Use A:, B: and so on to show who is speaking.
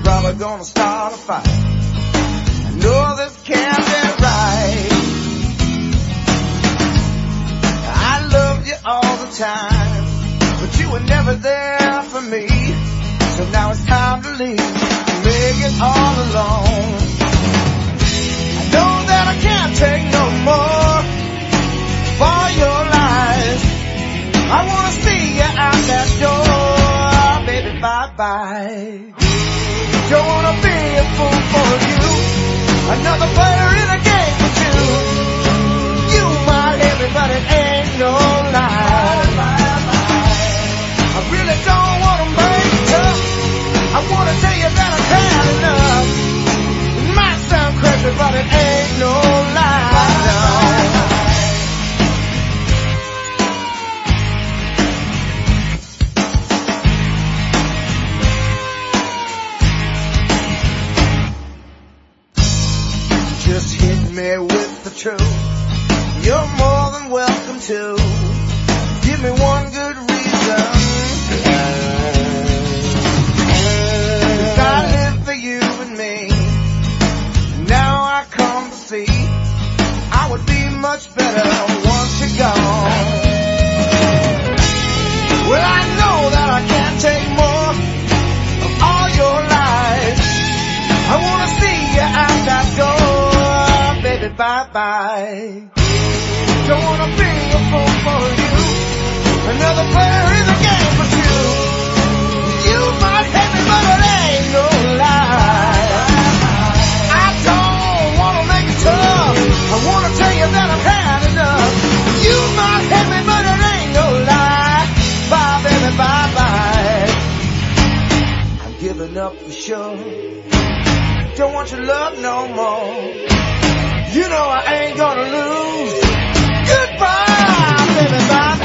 A: probably gonna start a fight. I know this can't be right. I loved you all the time, but you were never there for me. So now it's time to leave and make it all alone. I know that I can't take no more for your lies. I wanna see you out that door, baby, bye-bye. Don't wanna be a fool for you, another player in a game for two. You might hit me, but it ain't no lie. I really don't wanna make it tough. I wanna tell you that I've had enough. It might sound crazy, but it ain't no lie, no. Just hit me with the truth. You're more than welcome to. Give me one good reason. 'Cause I live for you and me. Now I come to see I would be much better once you're gone. Well, I know that I can't take more of all your lies. I wanna see you out that door, baby, bye-bye. Don't wanna be a fool for you, another player in the game for two. You might hate me, but it ain't no lie. I don't wanna make it tough. I wanna tell you that I've had enough. You might hate me, but it ain't no lie. Bye, baby, bye-bye. I'm giving up for sure. Don't want your love no more. You know I ain't gonna lose. Goodbye, baby, bye.